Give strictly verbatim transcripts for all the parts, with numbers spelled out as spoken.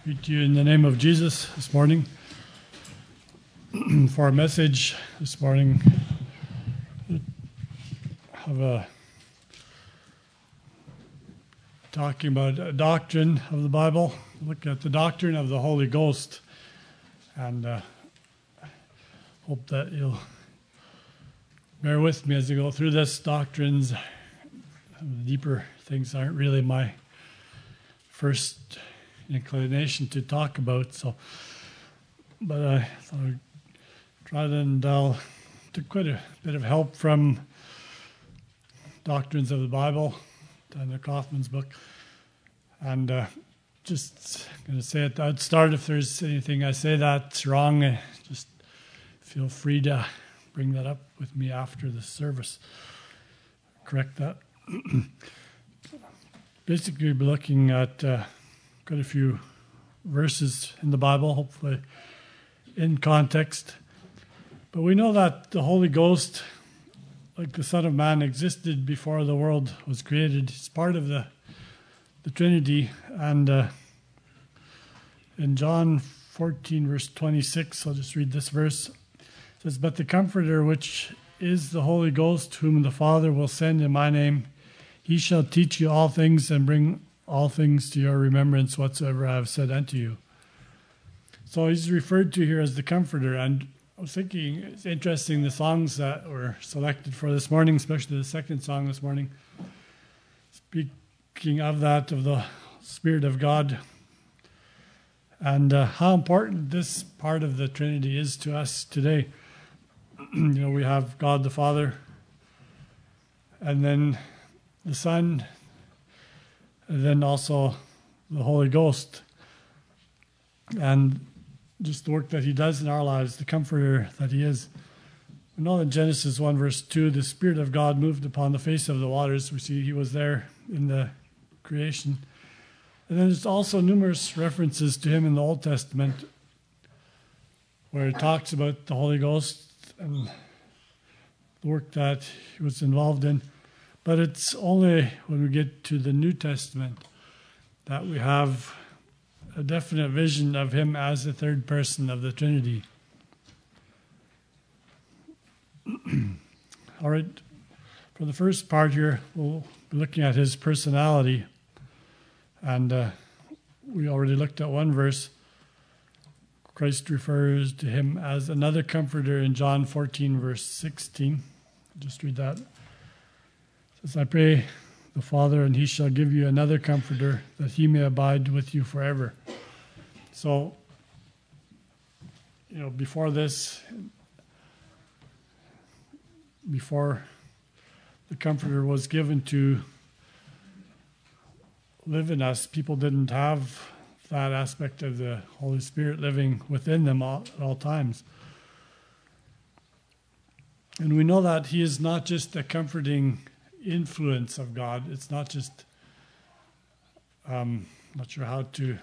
Greet you in the name of Jesus this morning. For our message this morning, I have a talking about a doctrine of the Bible. Look at the doctrine of the Holy Ghost, and uh, hope that you'll bear with me as I go through this. Doctrines, the deeper things aren't really my first inclination to talk about, so but I thought I'd try and uh, took quite a bit of help from Doctrines of the Bible, Daniel Kaufman's book, and uh, just going to say it. I'd start if there's anything I say that's wrong, uh, just feel free to bring that up with me after the service. Correct that. Basically, we'll be looking at uh, quite a few verses in the Bible, hopefully in context. But we know that the Holy Ghost, like the Son of Man, existed before the world was created. It's part of the the Trinity. And uh, in John fourteen, verse twenty-six, I'll just read this verse. It says, "But the Comforter, which is the Holy Ghost, whom the Father will send in my name, he shall teach you all things and bring all things to your remembrance whatsoever I have said unto you." So he's referred to here as the Comforter. And I was thinking, it's interesting, the songs that were selected for this morning, especially the second song this morning, speaking of that, of the Spirit of God, and uh, how important this part of the Trinity is to us today. You know, we have God the Father, and then the Son, and then also the Holy Ghost. And just the work that he does in our lives, the Comforter that he is. We know in Genesis one, verse two, the Spirit of God moved upon the face of the waters. We see he was there in the creation. And then there's also numerous references to him in the Old Testament where it talks about the Holy Ghost and the work that he was involved in. But it's only when we get to the New Testament that we have a definite vision of him as the third person of the Trinity. All right, for the first part here, we'll be looking at his personality. And uh, we already looked at one verse. Christ refers to him as another comforter in John fourteen, verse sixteen. Just read that. It says, "I pray the Father, and he shall give you another comforter, that he may abide with you forever." So, you know, before this, before the Comforter was given to live in us, people didn't have that aspect of the Holy Spirit living within them all, at all times. And we know that he is not just a comforting influence of God. It's not just, um, not sure how to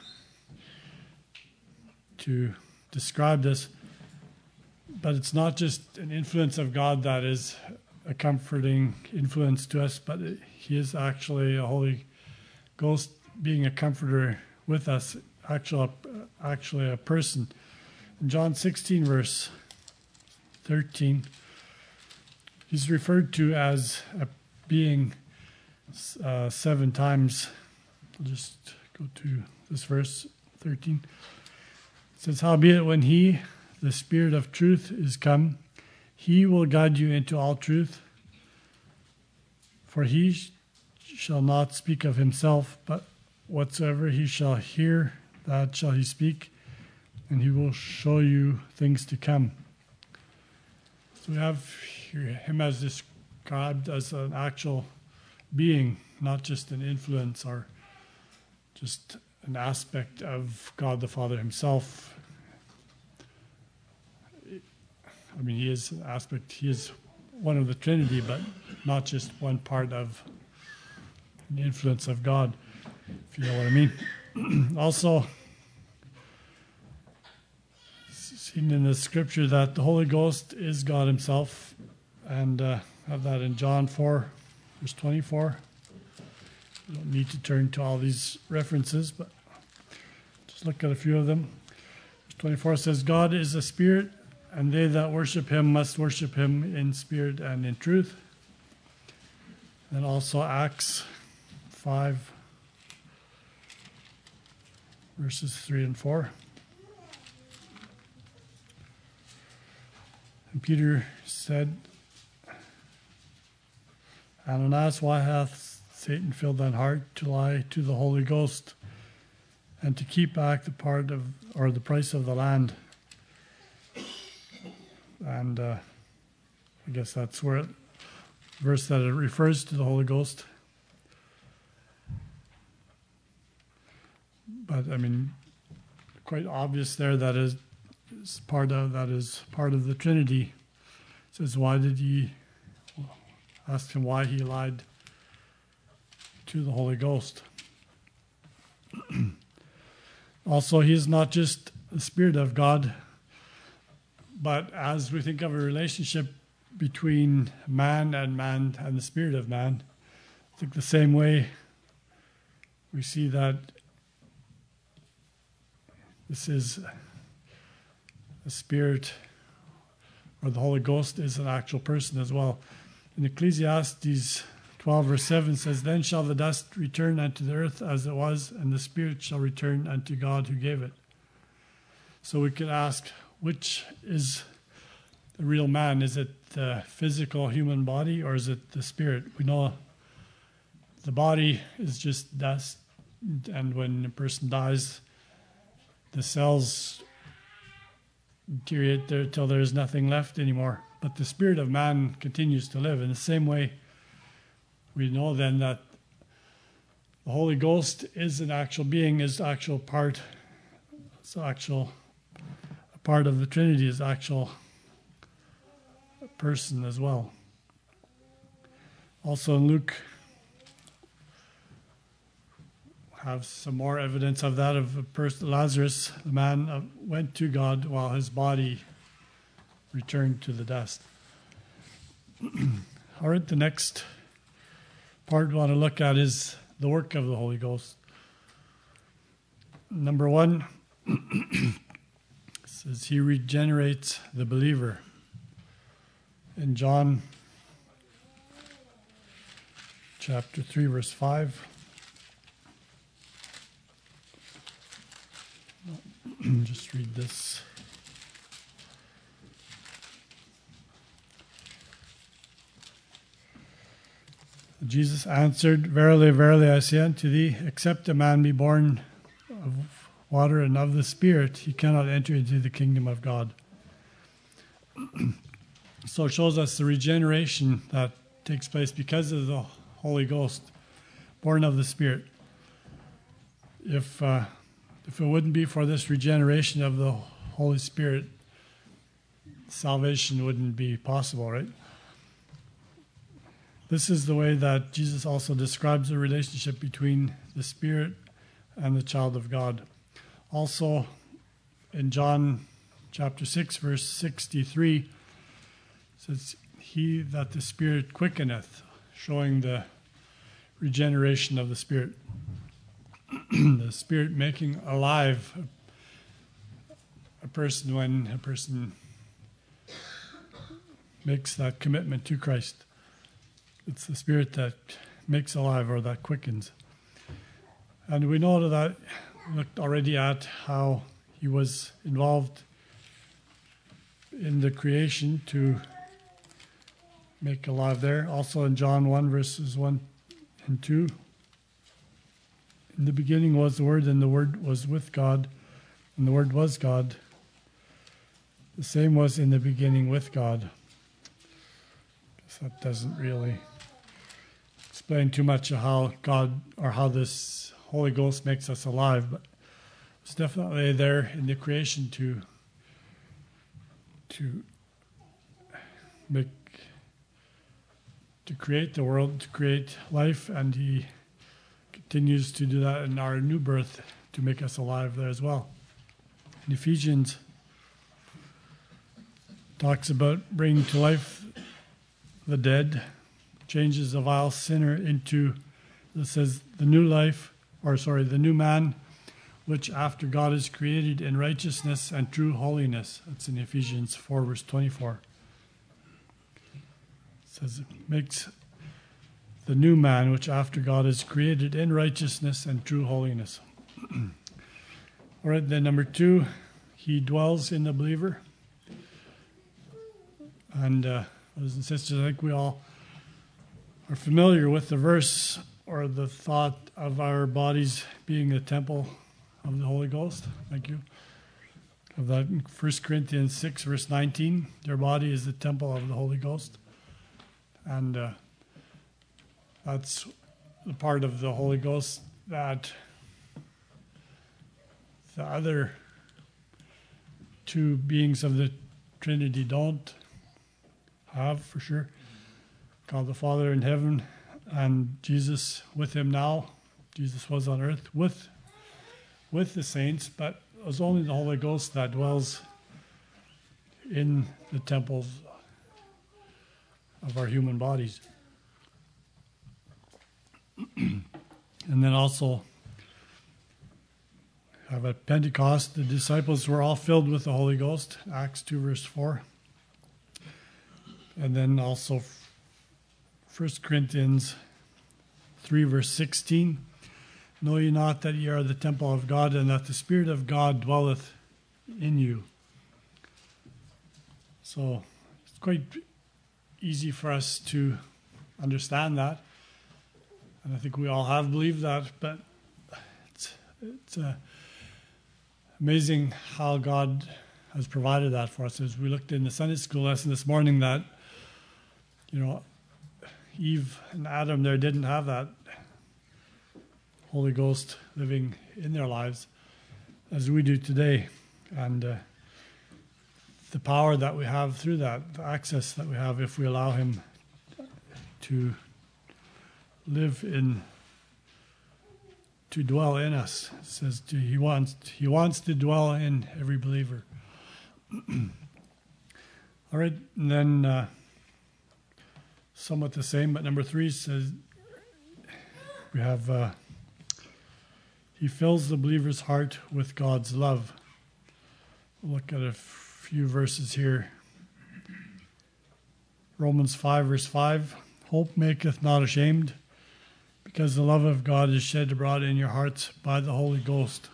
to describe this, but it's not just an influence of God that is a comforting influence to us, but it, he is actually a Holy Ghost being a comforter with us, actually, actually a person. In John sixteen, verse thirteen, he's referred to as a being uh, seven times. I'll just go to this verse thirteen. It says, "Howbeit when he, the Spirit of truth, is come, he will guide you into all truth. For he sh- shall not speak of himself, but whatsoever he shall hear, that shall he speak, and he will show you things to come." So we have here him as described as an actual being, not just an influence or just an aspect of God the Father himself. I mean, he is an aspect, he is one of the Trinity, but not just one part of the influence of God, if you know what I mean. Also, seen in the scripture that the Holy Ghost is God himself, and uh, have that in John four, verse twenty-four. You don't need to turn to all these references, but Let's look at a few of them. Verse twenty-four says, God is a spirit, and they that worship him must worship him in spirit and in truth. And also Acts five, verses three and four. And Peter said, Ananias, why hath Satan filled thine heart to lie to the Holy Ghost and to keep back the part of, or the price of the land? And uh, I guess that's where it, verse that it refers to the Holy Ghost. But I mean, quite obvious there that is, is part of that is part of the Trinity. It says, why did ye ask him why he lied to the Holy Ghost? Also, he is not just the Spirit of God, but as we think of a relationship between man and man and the Spirit of man, I think the same way we see that this is a spirit, or the Holy Ghost is an actual person as well. In Ecclesiastes twelve verse seven says, then shall the dust return unto the earth as it was, and the spirit shall return unto God who gave it. So we could ask, which is the real man? Is it the physical human body, or is it the spirit? We know the body is just dust, and when a person dies, the cells deteriorate there till there's nothing left anymore. But the spirit of man continues to live. In the same way, we know then that the Holy Ghost is an actual being, is actual part, it's actual a part of the Trinity, is actual person as well. Also in Luke, have some more evidence of that, of a person, Lazarus, the man uh, went to God while his body returned to the dust. All right, the next part we want to look at is the work of the Holy Ghost. Number one, says he regenerates the believer. In John chapter three, verse five, just read this. Jesus answered, verily, verily, I say unto thee, except a man be born of water and of the Spirit, he cannot enter into the kingdom of God. So it shows us the regeneration that takes place because of the Holy Ghost, born of the Spirit. If uh, if it wouldn't be for this regeneration of the Holy Spirit, salvation wouldn't be possible, right? This is the way that Jesus also describes the relationship between the Spirit and the child of God. Also, in John chapter six, verse sixty-three, it says, he that the Spirit quickeneth, showing the regeneration of the Spirit. The Spirit making alive a person when a person makes that commitment to Christ. It's the Spirit that makes alive, or that quickens. And we know that we looked already at how he was involved in the creation to make alive there. Also in John one, verses one and two. In the beginning was the Word, and the Word was with God, and the Word was God. The same was in the beginning with God. Guess that doesn't really explain too much of how God, or how this Holy Ghost makes us alive, but it's definitely there in the creation to to make to create the world, to create life, and he continues to do that in our new birth to make us alive there as well. In Ephesians, talks about bringing to life the dead, changes a vile sinner into, it says, the new life, or sorry, the new man which after God is created in righteousness and true holiness. That's in Ephesians four, verse twenty-four. It says it makes the new man, which after God is created in righteousness and true holiness. All right, then number two, he dwells in the believer. And uh, brothers and sisters, I think we all are familiar with the verse or the thought of our bodies being a temple of the Holy Ghost. Thank you. Of that in First Corinthians six, verse nineteen, your body is the temple of the Holy Ghost. And uh, that's the part of the Holy Ghost that the other two beings of the Trinity don't have, for sure. God the Father in heaven and Jesus with him now. Jesus was on earth with with the saints, but it was only the Holy Ghost that dwells in the temples of our human bodies. And then also, have at Pentecost, the disciples were all filled with the Holy Ghost, Acts two, verse four. And then also First Corinthians three, verse sixteen. Know ye not that ye are the temple of God, and that the Spirit of God dwelleth in you? So it's quite easy for us to understand that. And I think we all have believed that, but it's, it's uh, amazing how God has provided that for us. As we looked in the Sunday school lesson this morning, that, you know, Eve and Adam there didn't have that Holy Ghost living in their lives as we do today. And uh, the power that we have through that, the access that we have if we allow him to live in, to dwell in us. It says to, he wants he wants to dwell in every believer. All right, and then uh, somewhat the same, but number three says we have uh, he fills the believer's heart with God's love. We'll look at a few verses here. Romans five, verse five. Hope maketh not ashamed, because the love of God is shed abroad in your hearts by the Holy Ghost.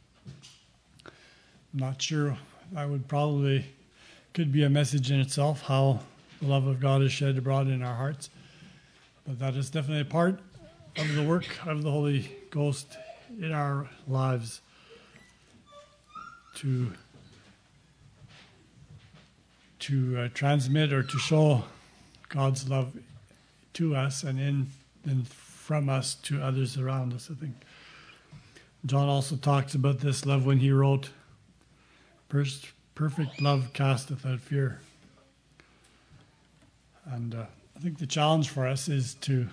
I'm not sure. I would probably, could be a message in itself, how the love of God is shed abroad in our hearts. But that is definitely a part of the work of the Holy Ghost in our lives to to uh, transmit or to show God's love to us and in and from us to others around us, I think. John also talks about this love when he wrote, perfect love casteth out fear. And uh, I think the challenge for us is to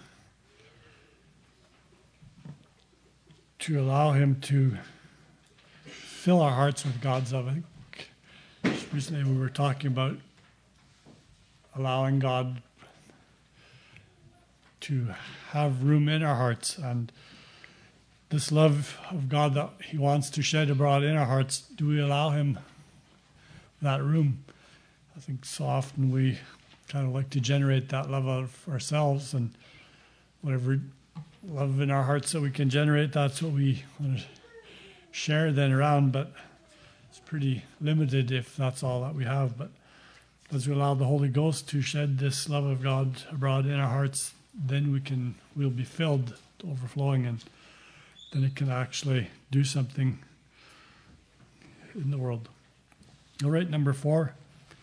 to allow him to fill our hearts with God's love. I think just recently we were talking about allowing God to have room in our hearts, and this love of God that he wants to shed abroad in our hearts, do we allow him that room? I think so often we kind of like to generate that love out of ourselves, and whatever love in our hearts that we can generate, that's what we want to share then around, but it's pretty limited if that's all that we have. But as we allow the Holy Ghost to shed this love of God abroad in our hearts, then we can, we'll be filled to overflowing, and then it can actually do something in the world. All right, number four,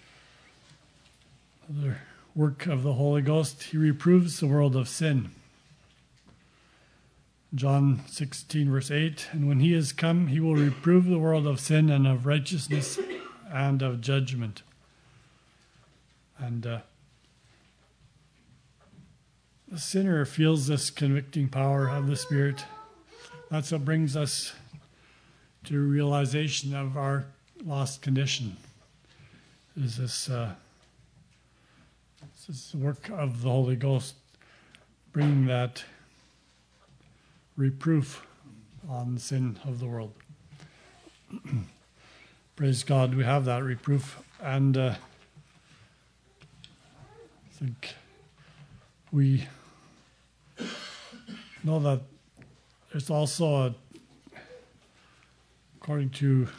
another work of the Holy Ghost, he reproves the world of sin. John sixteen, verse eight, and when he is come, he will reprove the world of sin and of righteousness and of judgment. And uh, the sinner feels this convicting power of the Spirit. That's what brings us to realization of our lost condition. Is this, uh, this work of the Holy Ghost bringing that reproof on the sin of the world. praise God, we have that reproof. And uh, I think we know that there's also, a, according to,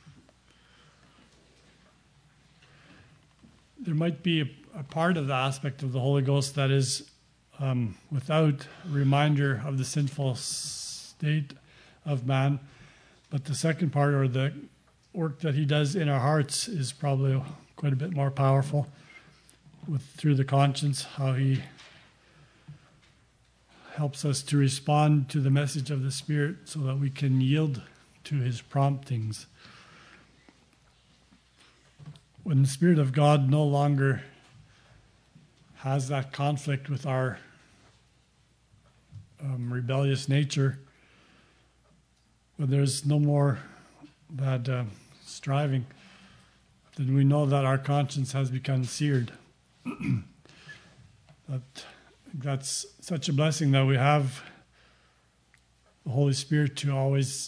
there might be a, a part of the aspect of the Holy Ghost that is um, without reminder of the sinful state of man. But the second part, or the work that he does in our hearts, is probably quite a bit more powerful, with through the conscience, how he helps us to respond to the message of the Spirit so that we can yield to his promptings. When the Spirit of God no longer has that conflict with our um, rebellious nature, when there's no more that uh, striving, then we know that our conscience has become seared. that, that's such a blessing that we have the Holy Spirit to always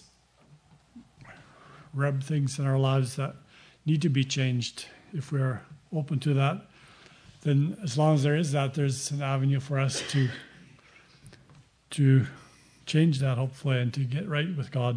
rub things in our lives that need to be changed. If we're open to that, then as long as there is that, there's an avenue for us to to change that, hopefully, and to get right with God.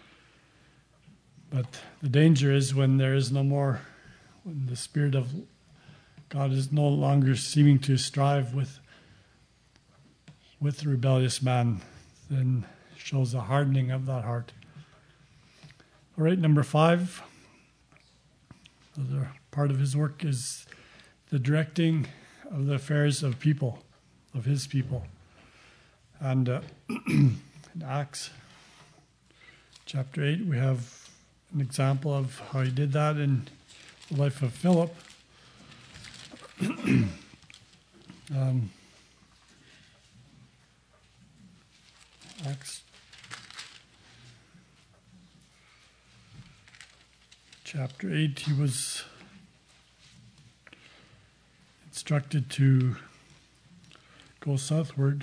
But the danger is when there is no more, when the Spirit of God is no longer seeming to strive with with the rebellious man, then shows a hardening of that heart. All right, number five. Another part of his work is the directing of the affairs of people, of his people. And uh, in Acts chapter eight, we have an example of how he did that in the life of Philip. um, Acts chapter eight, he was instructed to go southward.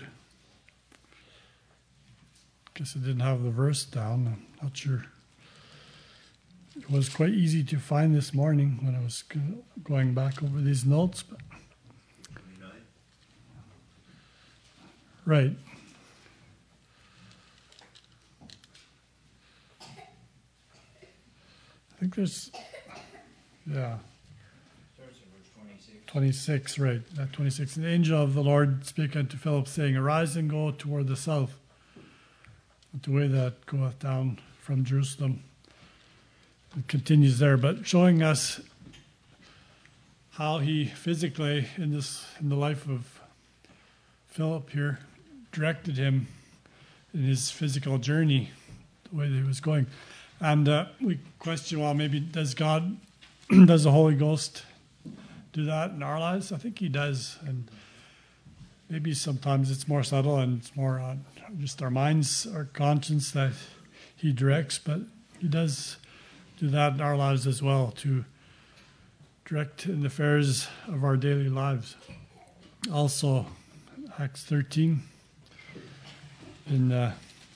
Guess I didn't have the verse down. I'm not sure. It was quite easy to find this morning when I was going back over these notes. But right. I think there's, yeah. Starts in verse twenty-six. twenty-six, right. That twenty-six. And the angel of the Lord spake unto Philip, saying, Arise and go toward the south, the way that goeth down from Jerusalem. It continues there, but showing us how he physically, in this, in the life of Philip here, directed him in his physical journey, the way that he was going. And uh, we question, well, maybe does God, does the Holy Ghost do that in our lives? I think he does. And maybe sometimes it's more subtle and it's more on just our minds, our conscience that he directs, but he does do that in our lives as well, to direct in the affairs of our daily lives. Also, Acts thirteen, in uh,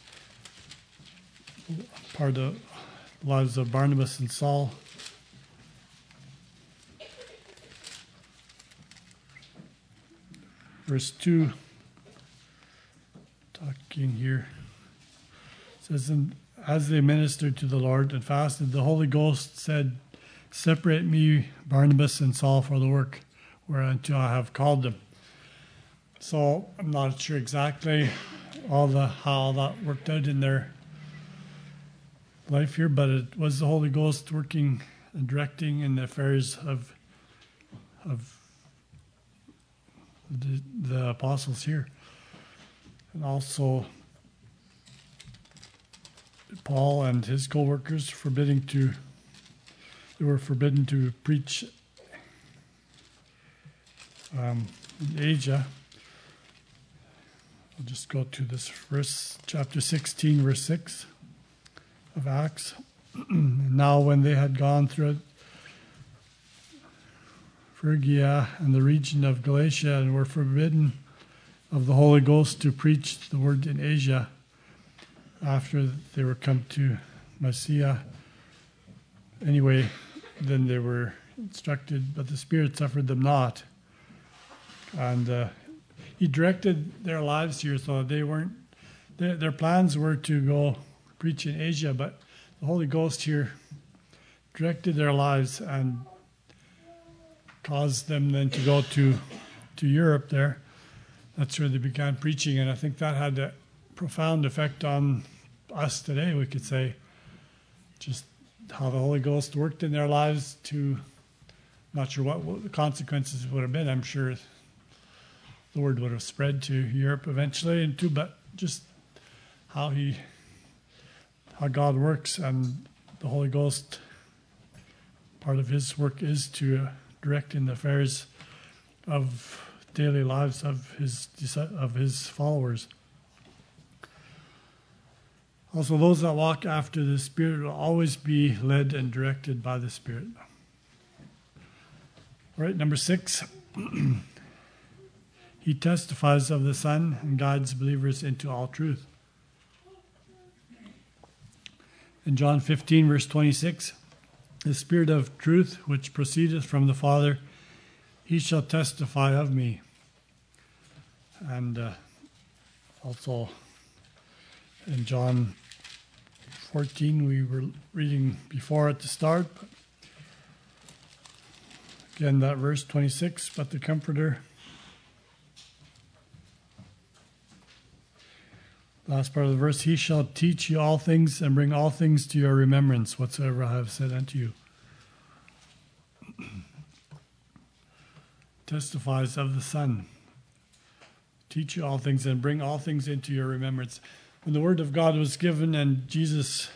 part of the lives of Barnabas and Saul. Verse two, talking here, says, and as they ministered to the Lord and fasted, the Holy Ghost said, Separate me, Barnabas and Saul, for the work whereunto I have called them. So I'm not sure exactly all the how that worked out in their life here, but it was the Holy Ghost working and directing in the affairs of of the, the apostles here. And also Paul and his co-workers forbidding to, they were forbidden to preach um, in Asia. I'll just go to this verse, chapter sixteen, verse six of Acts. Now when they had gone through Phrygia and the region of Galatia and were forbidden of the Holy Ghost to preach the word in Asia, after they were come to Mysia, anyway than they were instructed, but the Spirit suffered them not. And uh, he directed their lives here, so they weren't, their, their plans were to go preach in Asia, but the Holy Ghost here directed their lives and caused them then to go to, to Europe there. That's where they began preaching, and I think that had a profound effect on us today, we could say. Just how the Holy Ghost worked in their lives to, not sure what, what the consequences would have been. I'm sure the word would have spread to Europe eventually, and too, but just how he, how God works, and the Holy Ghost, part of his work is to uh, direct in the affairs of daily lives of his of his followers. Also, those that walk after the Spirit will always be led and directed by the Spirit. All right, number six. He testifies of the Son and guides believers into all truth. In John fifteen, verse twenty-six, the Spirit of truth, which proceedeth from the Father, he shall testify of me. And uh, also in John fourteen, we were reading before at the start. But again, that verse twenty-six, but the Comforter, last part of the verse, he shall teach you all things and bring all things to your remembrance, whatsoever I have said unto you. Testifies of the Son. Teach you all things and bring all things into your remembrance. When the word of God was given and Jesus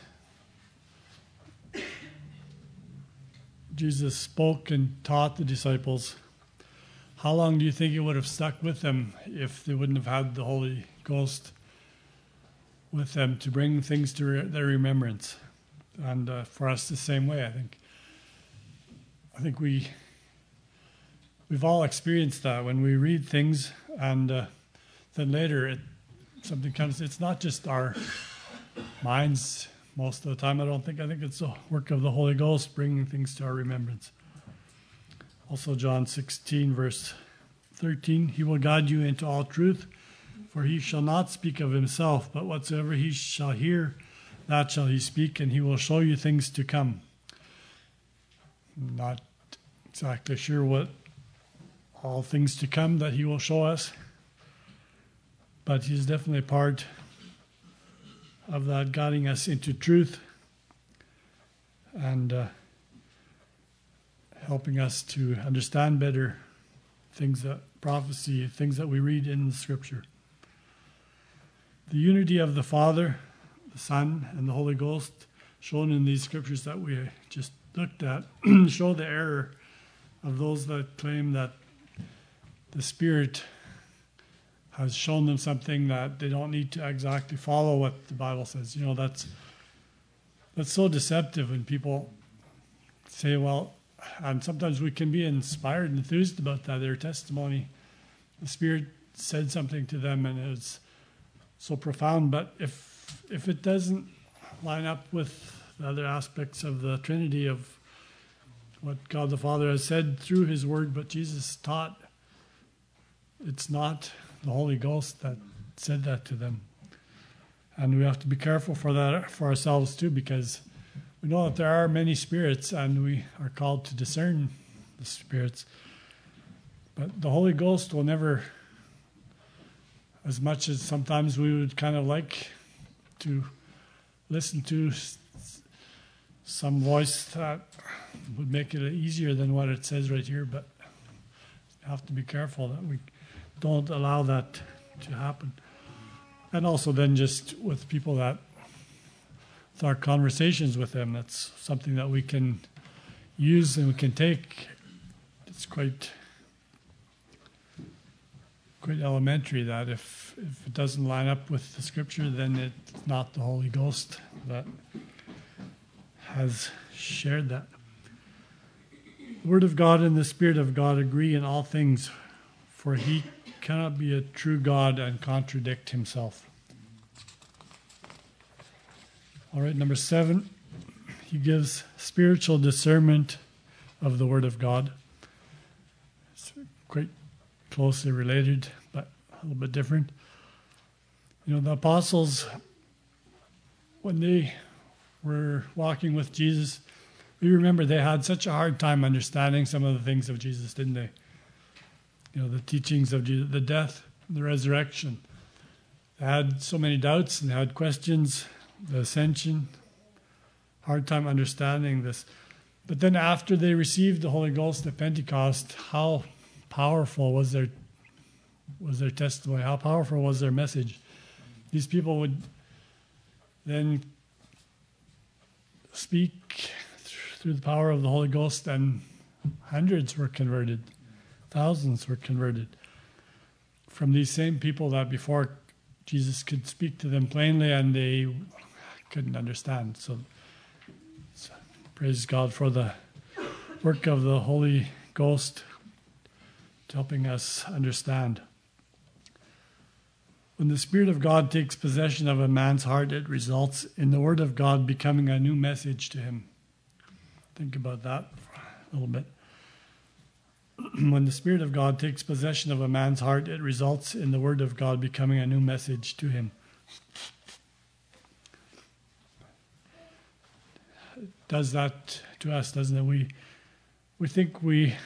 Jesus spoke and taught the disciples, how long do you think it would have stuck with them if they wouldn't have had the Holy Ghost with them to bring things to re- their remembrance? And uh, for us, the same way, I think. I think we, we've all experienced that when we read things and uh, then later it, something comes. It's not just our minds most of the time, I don't think. I think it's the work of the Holy Ghost bringing things to our remembrance. Also John sixteen, verse thirteen, he will guide you into all truth, for he shall not speak of himself, but whatsoever he shall hear, that shall he speak, and he will show you things to come. Not exactly sure what all things to come that he will show us, but he's definitely part of that, guiding us into truth and uh, helping us to understand better things that prophecy, things that we read in the Scripture. The unity of the Father, the Son, and the Holy Ghost, shown in these Scriptures that we just looked at, show the error of those that claim that the Spirit has shown them something that they don't need to exactly follow what the Bible says. You know, that's that's so deceptive when people say, well, and sometimes we can be inspired and enthused about that, their testimony. The Spirit said something to them and it's so profound, but if if it doesn't line up with the other aspects of the Trinity, of what God the Father has said through his word, but Jesus taught, it's not the Holy Ghost that said that to them. And we have to be careful for that for ourselves too, because we know that there are many spirits and we are called to discern the spirits. But the Holy Ghost will never, as much as sometimes we would kind of like to listen to some voice that would make it easier than what it says right here, but we have to be careful that we don't allow that to happen. And also then just with people that, with our conversations with them, that's something that we can use and we can take. It's quite quite elementary that if, if it doesn't line up with the Scripture, then it's not the Holy Ghost that has shared that. The Word of God and the Spirit of God agree in all things, for he cannot be a true God and contradict himself. All right, number seven. he gives spiritual discernment of the Word of God. It's quite closely related, but a little bit different. You know, the apostles, when they were walking with Jesus, we remember they had such a hard time understanding some of the things of Jesus, didn't they? You know, the teachings of Jesus, the death, the resurrection. They had so many doubts and they had questions, the ascension, hard time understanding this. But then after they received the Holy Ghost at Pentecost, how powerful was their was their testimony? How powerful was their message? These people would then speak through the power of the Holy Ghost, and hundreds were converted, thousands were converted from these same people that before Jesus could speak to them plainly and they couldn't understand. So, so praise God for the work of the Holy Ghost to helping us understand. When the Spirit of God takes possession of a man's heart, it results in the Word of God becoming a new message to him. Think about that a little bit. When the Spirit of God takes possession of a man's heart, it results in the Word of God becoming a new message to him. It does that to us, doesn't it? We, we think we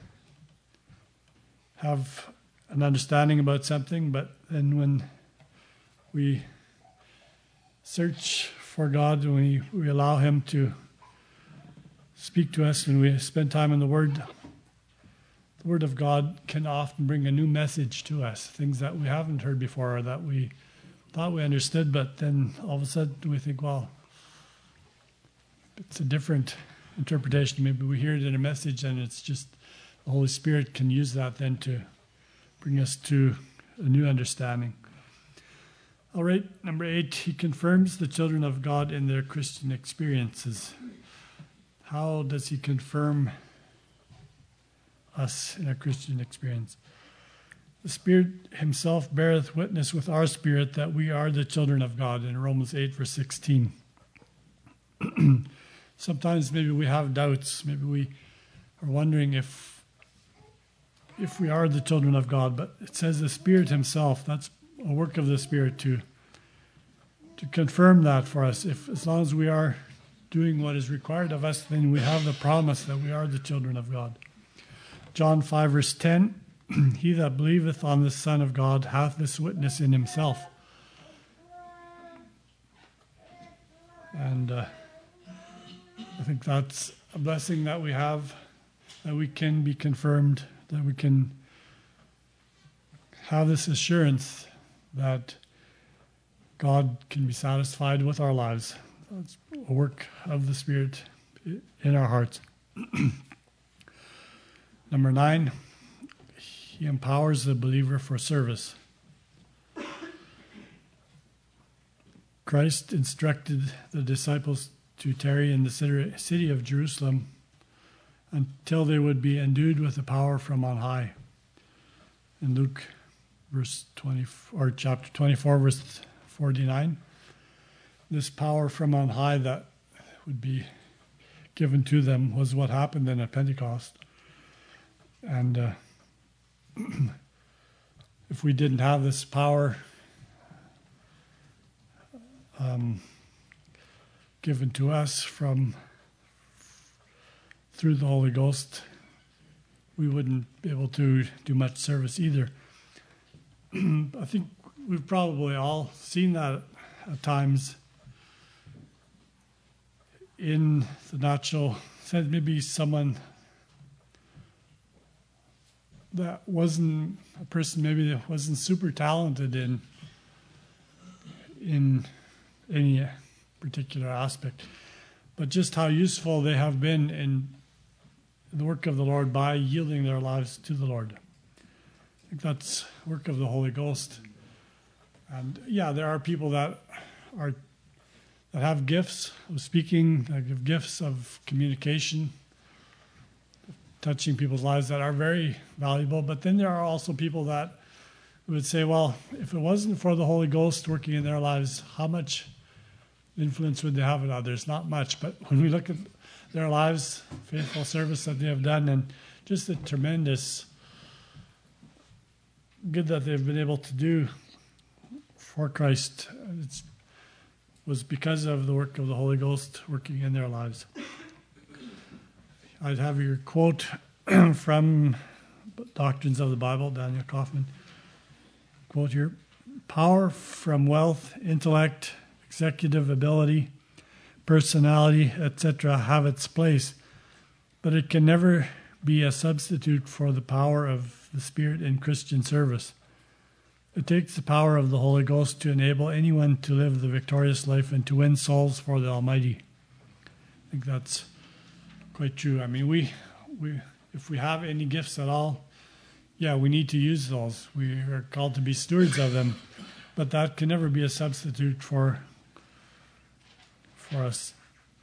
have an understanding about something, but then when we search for God, when we, we allow Him to speak to us, when we spend time in the Word, the Word of God can often bring a new message to us, things that we haven't heard before or that we thought we understood, but then all of a sudden we think, well, it's a different interpretation. Maybe we hear it in a message and it's just the Holy Spirit can use that then to bring us to a new understanding. All right, number eight, he confirms the children of God in their Christian experiences. How does he confirm us in our Christian experience? The Spirit himself beareth witness with our spirit that we are the children of God, in Romans eight, verse sixteen. Sometimes maybe we have doubts. Maybe we are wondering if if we are the children of God. But it says the Spirit himself, that's a work of the Spirit to, to confirm that for us. If as long as we are doing what is required of us, then we have the promise that we are the children of God. John five, verse ten, he that believeth on the Son of God hath this witness in himself. And uh, I think that's a blessing that we have, that we can be confirmed, that we can have this assurance that God can be satisfied with our lives. That's a work of the Spirit in our hearts. Number nine, he empowers the believer for service. Christ instructed the disciples to tarry in the city of Jerusalem until they would be endued with the power from on high. In Luke, verse twenty, or chapter twenty-four, verse forty-nine, this power from on high that would be given to them was what happened then at Pentecost. And uh, if we didn't have this power um, given to us from through the Holy Ghost, we wouldn't be able to do much service either. I think we've probably all seen that at times in the natural sense. Maybe someone that wasn't a person maybe that wasn't super talented in in any particular aspect, but just how useful they have been in the work of the Lord by yielding their lives to the Lord. I think that's work of the Holy Ghost. And yeah, there are people that are that have gifts of speaking, that have gifts of communication, touching people's lives that are very valuable. But then there are also people that would say, well, if it wasn't for the Holy Ghost working in their lives, how much influence would they have on others? Not much. But when we look at their lives, faithful service that they have done, and just the tremendous good that they've been able to do for Christ, it was because of the work of the Holy Ghost working in their lives. I'd have your quote from Doctrines of the Bible, Daniel Kaufman. Quote here: "Power from wealth, intellect, executive ability, personality, et cetera have its place, but it can never be a substitute for the power of the Spirit in Christian service. It takes the power of the Holy Ghost to enable anyone to live the victorious life and to win souls for the Almighty." I think that's quite true. I mean, we, we, if we have any gifts at all, yeah, we need to use those. We are called to be stewards of them, but that can never be a substitute for, for us,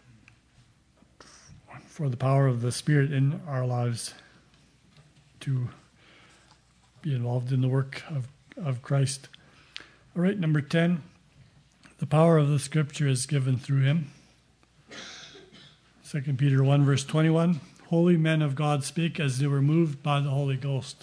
for the power of the Spirit in our lives to be involved in the work of, of Christ. All right, number ten, the power of the Scripture is given through him. Second Peter one, verse twenty-one, "Holy men of God spake as they were moved by the Holy Ghost."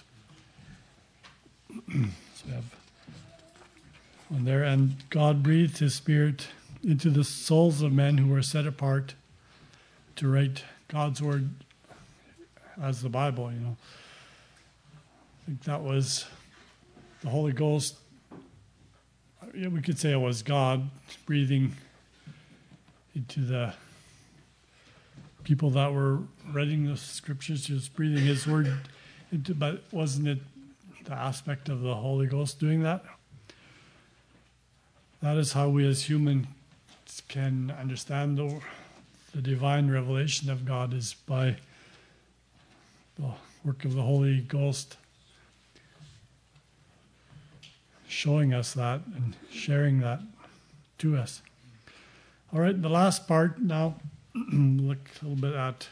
So we have one there, "And God breathed his Spirit into the souls of men who were set apart to write God's word," as the Bible, you know. I think that was the Holy Ghost. Yeah, we could say it was God breathing into the people that were writing the scriptures, just breathing his word into, but wasn't it the aspect of the Holy Ghost doing that? That is how we as humans can understand the, the divine revelation of God, is by the work of the Holy Ghost showing us that and sharing that to us. All right, the last part now, look a little bit at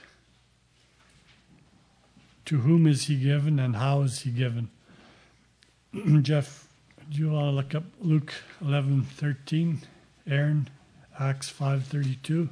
to whom is he given and how is he given. Jeff, do you want to look up Luke eleven thirteen, Aaron, Acts five thirty-two,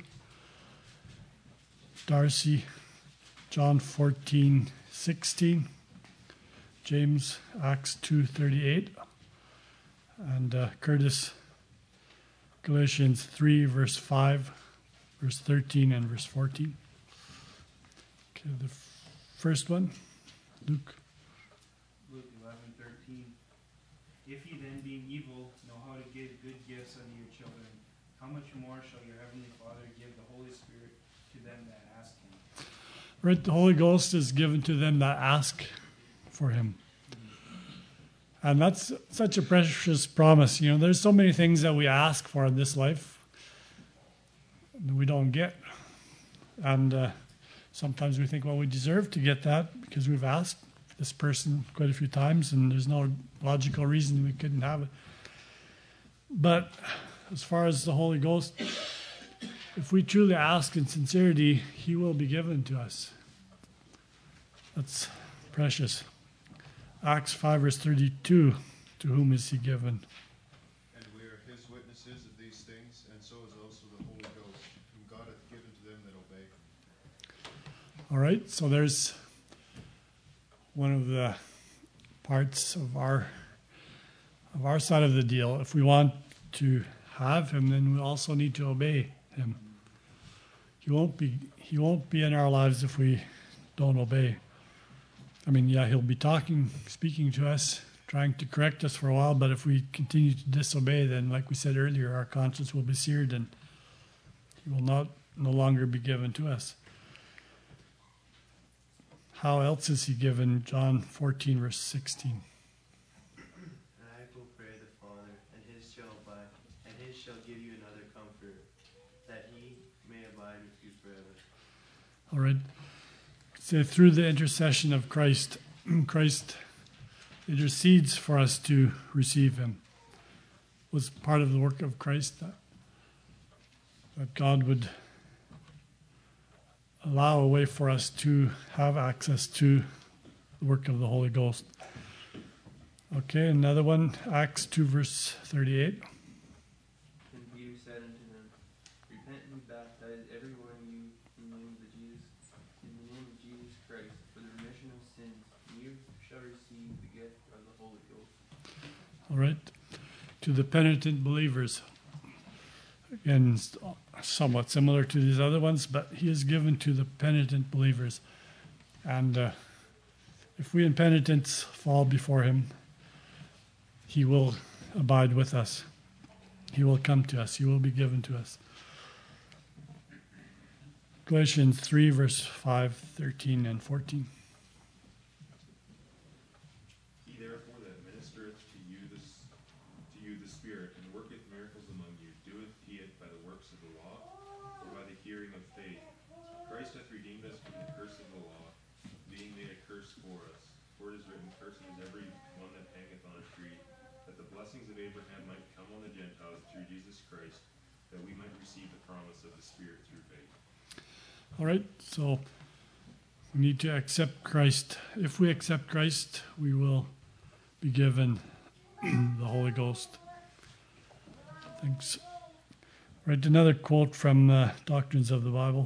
Darcy, John fourteen sixteen, James, Acts two thirty-eight, and uh, Curtis, Galatians three, verse five, verse thirteen, and verse fourteen. Okay, the f- first one, Luke. Luke eleven thirteen. "If ye then, being evil, know how to give good gifts unto your children, how much more shall your heavenly Father give the Holy Spirit to them that ask him?" Right, the Holy Ghost is given to them that ask for him. And that's such a precious promise. You know, there's so many things that we ask for in this life that we don't get. And uh, sometimes we think, well, we deserve to get that because we've asked this person quite a few times and there's no logical reason we couldn't have it. But as far as the Holy Ghost, if we truly ask in sincerity, he will be given to us. That's precious. Acts five, verse thirty-two, "To whom is he given?" "And we are his witnesses of these things, and so is also the Holy Ghost, whom God hath given to them that obey." All right, so there's one of the parts of our of our side of the deal. If we want to have him, then we also need to obey him. He won't be he won't be in our lives if we don't obey. I mean, yeah, he'll be talking, speaking to us, trying to correct us for a while, but if we continue to disobey, then, like we said earlier, our conscience will be seared and he will not no longer be given to us. How else is he given? John fourteen, verse sixteen. "And I will pray the Father, and his shall abide, and his shall give you another Comforter, that he may abide with you forever." All right. So through the intercession of Christ, Christ intercedes for us to receive him. It was part of the work of Christ that, that God would allow a way for us to have access to the work of the Holy Ghost. Okay, another one, Acts two, verse thirty-eight. And Peter said unto them, Repent and be baptized, every one of you, in the name of the Jesus, in the name of Jesus Christ, for the remission of sins, and you shall receive the gift of the Holy Ghost. All right. To the penitent believers, again, somewhat similar to these other ones, but he is given to the penitent believers. And uh, if we in penitence fall before him, he will abide with us. He will come to us. He will be given to us. Galatians three, verse five, thirteen, and fourteen. He therefore that ministereth to you this to you the Spirit, and worketh miracles among you, doeth he it by the works of the law, or by the hearing of faith? Christ hath redeemed us from the curse of the law, being made a curse for us. For it is written, Cursed is every one that hangeth on a tree, that the blessings of Abraham might come on the Gentiles through Jesus Christ, that we might receive the promise of the Spirit through faith. All right, so we need to accept Christ. If we accept Christ, we will be given the Holy Ghost. Thanks. Right, another quote from uh, Doctrines of the Bible.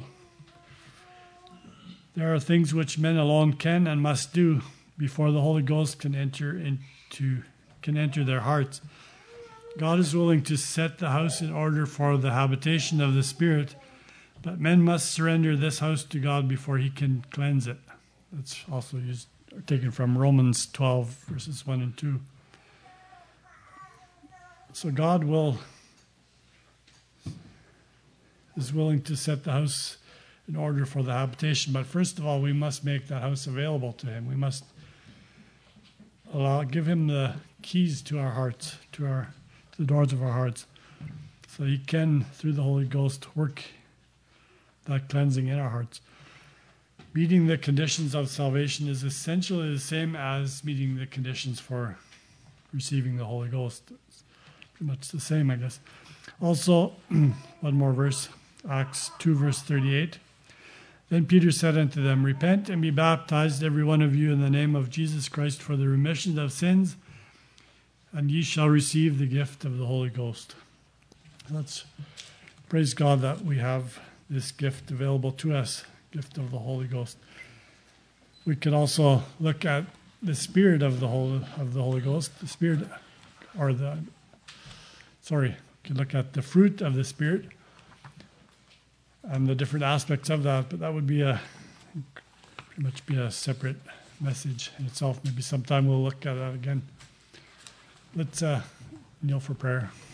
There are things which men alone can and must do before the Holy Ghost can enter into can enter their hearts. God is willing to set the house in order for the habitation of the Spirit, but men must surrender this house to God before he can cleanse it. That's also used, taken from Romans twelve, verses one and two. So God will is willing to set the house in order for the habitation, but first of all, we must make that house available to him. We must allow, give him the keys to our hearts, to our to the doors of our hearts, so he can, through the Holy Ghost, work that cleansing in our hearts. Meeting the conditions of salvation is essentially the same as meeting the conditions for receiving the Holy Ghost. It's pretty much the same, I guess. Also, one more verse, Acts two, verse thirty-eight. Then Peter said unto them, Repent and be baptized, every one of you, in the name of Jesus Christ for the remission of sins, and ye shall receive the gift of the Holy Ghost. Let's praise God that we have this gift available to us, gift of the Holy Ghost. We could also look at the Spirit of the Holy, of the Holy Ghost, the Spirit, or the, sorry, we could look at the fruit of the Spirit and the different aspects of that, but that would be a, pretty much be a separate message in itself. Maybe sometime we'll look at that again. Let's uh, kneel for prayer.